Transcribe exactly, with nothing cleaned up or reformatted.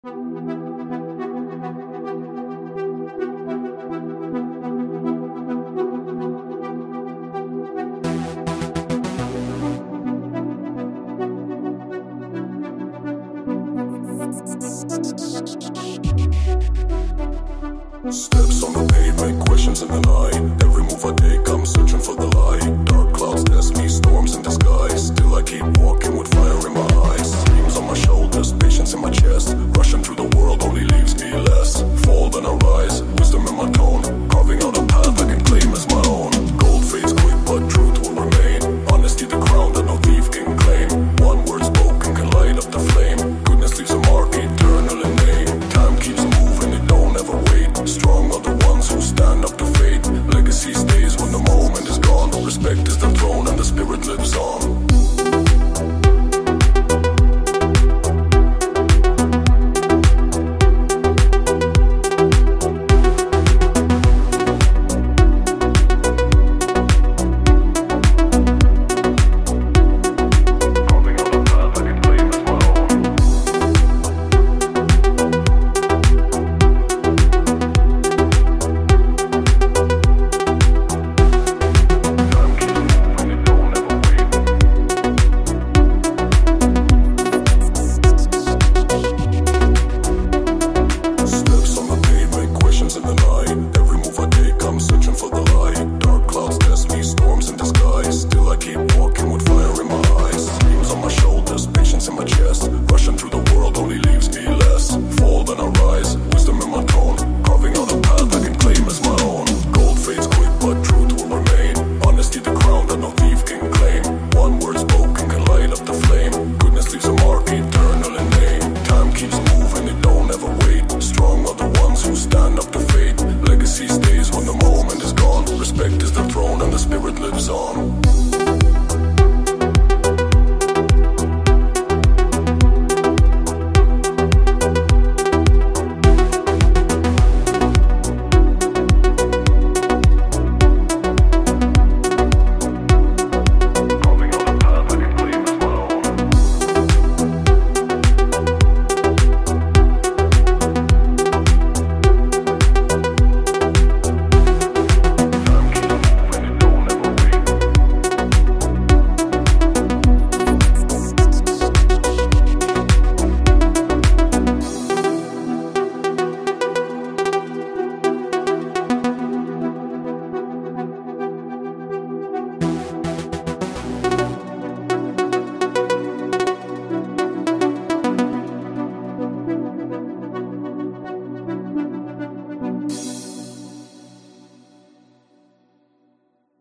Steps on the pavement, questions in the night. Every move I take, I'm searching for the light. Dark clouds test me, storms in disguise. Still I keep walking with fire in my eyes. Dreams on my shoulders, patience in my chest. Russian